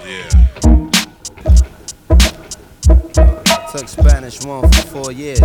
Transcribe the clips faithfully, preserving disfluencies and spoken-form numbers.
Yeah. Took Spanish one for four years,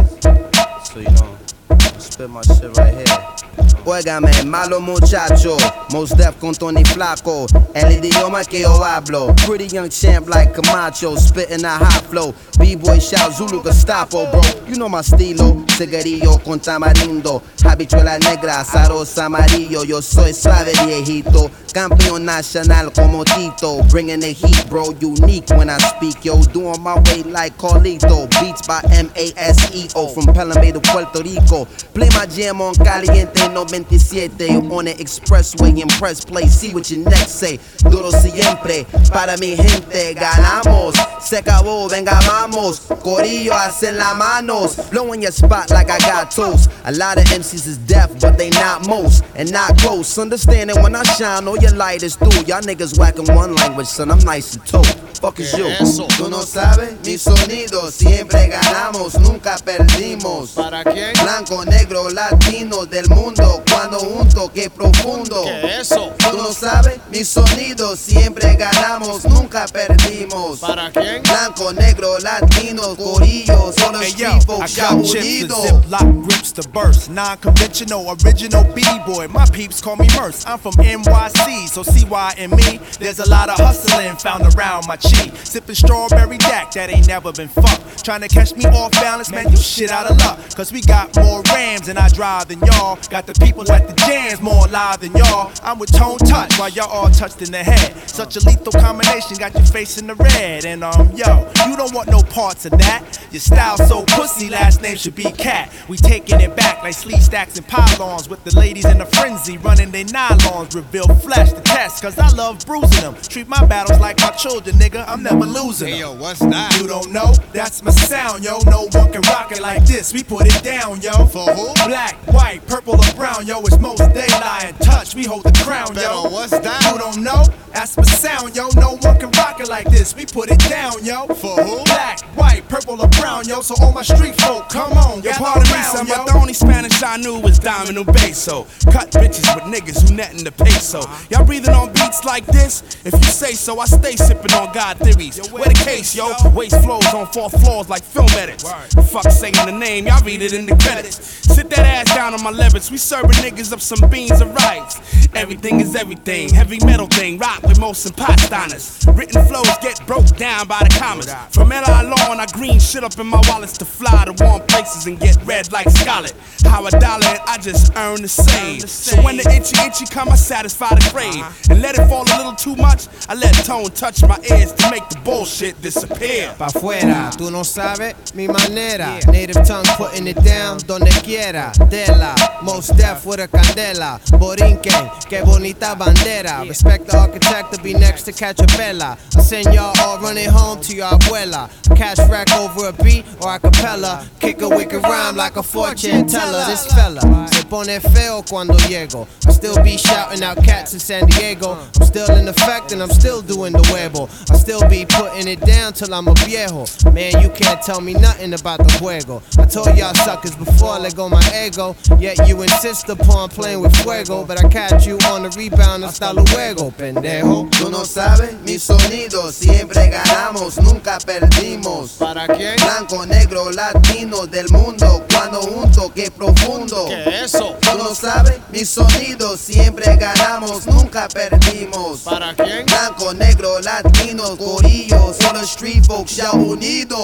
so you know, I spit my shit right here. Óigame, malo muchacho, Mos Def con Tony Flaco, el idioma que yo hablo. Pretty young champ like Camacho, spitting a hot flow. B-boy shout Zulu Gestapo, bro. You know my estilo, cigarrillo con tamarindo, habichuela negra, zaros amarillo. Yo soy suave viejito, campeón nacional como Tito. Bringing the heat, bro, unique when I speak, yo. Doing my way like Carlito, beats by M A S E O, from Pelham to Puerto Rico. Play my jam on Caliente, no veintisiete, on the expressway in press play. See what your neck say, duro siempre, para mi gente, ganamos. Se acabó, venga vamos, corillo hacen las manos. Blowing your spot like I got toast. A lot of M Cs is deaf, but they not most, and not close. Understanding when I shine, all your light is through. Y'all niggas whacking one language, son, I'm nice and toe. Fuck is you? Tú no sabes mi sonido, siempre ganamos, nunca perdimos. ¿Para quién? Blanco, negro, latino del mundo, cuando junto, que profundo. ¿Qué eso? Tú no sabes mi sonido, siempre ganamos, nunca perdimos. ¿Para quién? Blanco, negro, latino, corillo, solo Hey yo, street folk, I ya got chips unido. and Ziploc grips to burst. Non-conventional, original B-boy. My peeps call me Merce. I'm from N Y C, so C Y and me. There's a lot of hustling found around my chi. Sipping strawberry Dak, that ain't never been fucked. Trying to catch me off balance, man, you shit out of luck. Cause we got more Rams and I drive than y'all. Got the people at the jams more alive than y'all. I'm with Tone Touch while y'all all touched in the head. Such a lethal combination, got your face in the red. And um, yo, you don't want no parts of that. Your style so pussy, last name should be Cat. We taking it back like sleeve stacks and pylons. With the ladies in a frenzy, running they nylons. Reveal flesh to test, cause I love bruising them. Treat my battles like my children, nigga, I'm never losing them. Hey yo, what's that? You don't know? That's my sound, yo. No one can rock it like this. We put it down, yo. For who? Black, white, purple, or brown, yo. It's most daylight and touch. We hold the crown, yo. Pero what's that? You don't know? That's my sound, yo. No one can rock it like this. We put it down, yo. For who? Black, white, purple, or brown, yo. So all my street folk, come on, Yo, gather pardon me, around, son, yo. but the only Spanish I knew was Domino Beso. Cut bitches with niggas who netting the peso. Y'all breathing on beats like this? If you say so, I stay sipping on God theories. Where the case, yo? Waste flows on fourth floors like film edits. Fuck saying the name, y'all read it in the credits. Sit that ass down on my leverage. We serving niggas up some beans and rice. Everything is everything, heavy metal thing. Rock with most and pastanas. Written flows get broke down by the commas. From L I Law, I green shit up in my wallets to fly to warm places and get red like Scarlet. How a dollar and I just earn the same. So when the itchy itchy come, I satisfy the crave. And let it fall a little too much, I let Tone touch my ears to make the bullshit disappear. Pa' fuera, tú no sabes mi manera. Native tongue putting it down donde quiera. Dela, Mos Def with a candela. Borinquen, que bonita bandera. Respect the architect to be next to catch a bella. I send y'all all running home to your abuela. Cash rack over a beat or a cappella. Kick a wicked rhyme like a fortune teller. This fella se pone feo cuando llego. I still be shouting out cats in San Diego. I'm still in effect and I'm still doing the huevo. I still be putting it down till I'm a viejo. Man, you can't tell me nothing about the juego. I told y'all suckers before I let go my ego. Yet you insist upon playing with fuego. But I catch you on the rebound hasta luego, pendejo. Tú no sabes mi sonido, siempre ganamos, nunca perdimos. ¿Para quién? Blanco, negro, latino del mundo, cuando junto, que profundo. ¿Qué eso? Tú no sabes mi sonido, siempre ganamos, nunca perdimos. ¿Para quién? Blanco, negro, latino, corillo, solo street folk, ya unido.